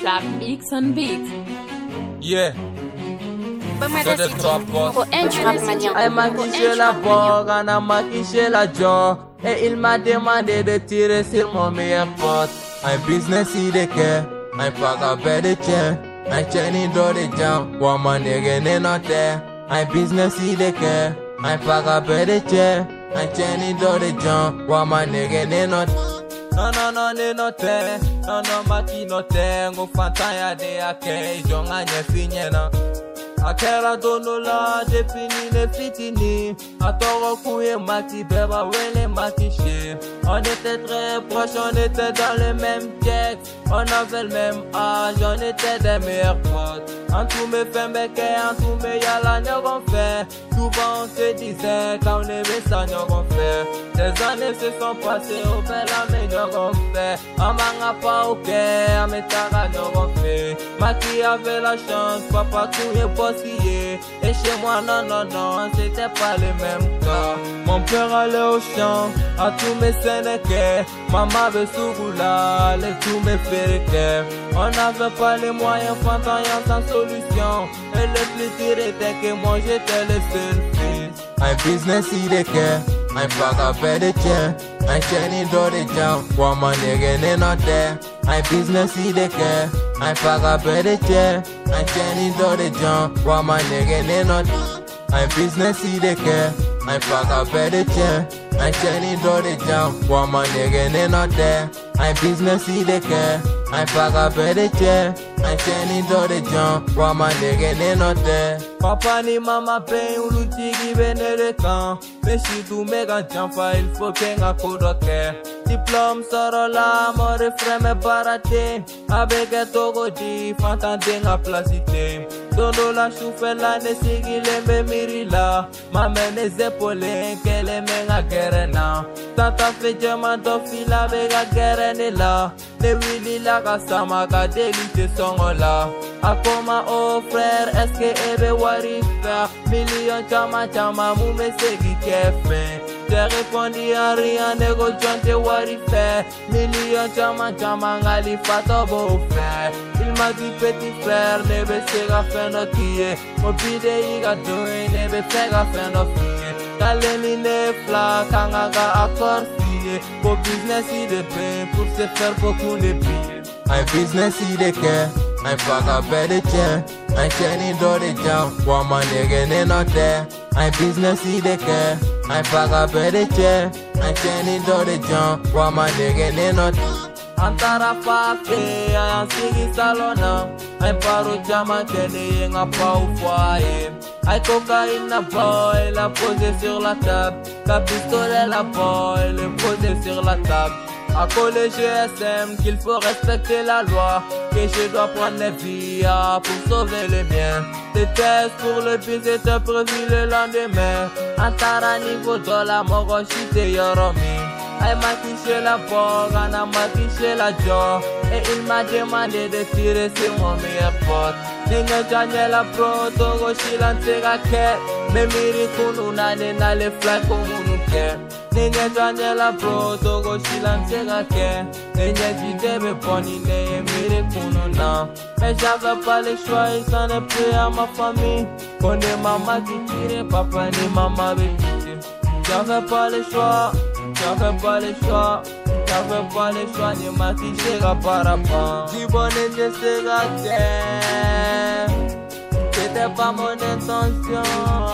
Slap X on beat. Yeah. C'est des trois postes. Elle m'a quiché la bogue, elle m'a quiché la jaw. Et il m'a demandé de tirer sur mon meilleur pote. Un business ideke, un pagabé de tien. Un chaîne d'eau de jam, woman nigga note. Un business ideke, un pagabé de tien. Un chaîne d'eau de jam, woman nigga note. Non, non, non, ne note. Non, non, maki note. Ngo fantanya de ake, jonga nye finyena. Akera donola, defini ne fitini. Atoro kouye mati, beba wele mati shit. On était très proches, on était dans le même texte. On avait le même âge, on était des meilleurs potes. En tout me fait meke, en tout me yala n'y'agon fait. Souvent on se disait, quand on aimait ça n'y'agon fait. Des années se sont passées, au bel mais n'y'agon fait. Amanga pas ok, ametara n'y'agon fait. Maki avait la chance, papa tout est possible. Et chez moi non, non, non, c'était pas le même cas. Mon père allait au champ, à tous mes sénéqués. Maman veut sougoula, les tous mes fériquets. On n'avait pas les moyens, fantaillant sans solution. Et le plus dur était que moi j'étais le seul fils. Un business ideke, un pagabé de tien. Un chaîne d'eau de jam, woman nigga note. Un business ideke, un pagabé de tien. Un chaîne d'eau de jam, woman nigga note. Un business ideke, un pagabé de tien. Un chaîne d'eau de jam, woman nigga note. Un business ideke, un pagabé de tien. Un chaîne d'eau de jam, woman nigga note. Papa ni mama pain ulutigi bene de camp. Mais si tu me gantianfa, il faut que nga kodoke. Diplôme sorola, mon refrain me baraté. Avec un togodi, fantande nga placité. Dodo la choufela ne sigile me mirila. Ma mene zepole, kele me nga gerena. Tata fe jama do fila vega gerenela. Ne wili la kasama ka delite songola. Akoma oh frère, est-ce que ebe wari faire? Million chama chama mou me segi kefe. J'ai répondu à rien, nego chante wari faire. Million chama chama ngali fato beau frère. Il m'a dit petit frère, nebe sega fendo kie. Mon bide iga doing, nebe fega fendo fie. Kaleni ne fla, kangaga akor fie. Pour business de pain, pour se faire beaucoup de billets. Un business ideke, un pagabé de tien. Un chaîne d'eau de jam, woman nigga note. Un business ideke, un pagabé de tien. Un chaîne d'eau de jam, woman nigga note. Antara fafe, un sigi salona. Un paro jama kene yenga pa au foyer. Un cocaïne na boy, la posé sur la table. La pistolet la boy, le posé sur la table. À coller GSM qu'il faut respecter la loi. Que je dois prendre les vies pour sauver les miens. Des tests pour le but c'était prévu le lendemain. Antara niveau de la mort chute yoromi. Elle m'a touché la porte, elle m'a touché la jaw. Et il m'a demandé de tirer sur mon meilleur pote. Ninga janye la pro, togo shilante ga ke. Me miri kunu nane na le fly komunu ke. Ninga janye la pro, togo shilante ga ke. Ninga jidebe poni ne miri kunu na. Mais j'avais pas le choix, il s'en est pris à ma famille. Connais maman qui tire, papa ni maman béquille. J'avais pas le choix. J'avais pas le choix, j'avais pas le choix, ni ma fiche par si bonne était c'était pas mon intention.